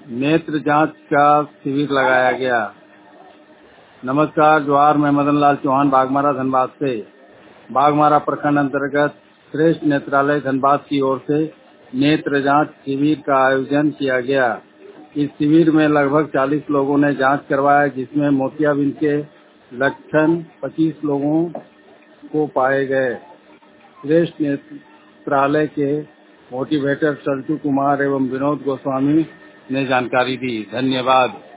नेत्र जांच का शिविर लगाया गया। नमस्कार, जोहार। मैं मदन लाल चौहान बाघमारा धनबाद से। बाघमारा प्रखंड अंतर्गत श्रेष्ठ नेत्रालय धनबाद की ओर से नेत्र जांच शिविर का आयोजन किया गया। इस शिविर में लगभग 40 लोगों ने जांच करवाया, जिसमें मोतियाबिंद के लक्षण 25 लोगों को पाए गए। श्रेष्ठ नेत्रालय के मोटिवेटर सल्टू कुमार एवं विनोद गोस्वामी ने जानकारी दी। धन्यवाद।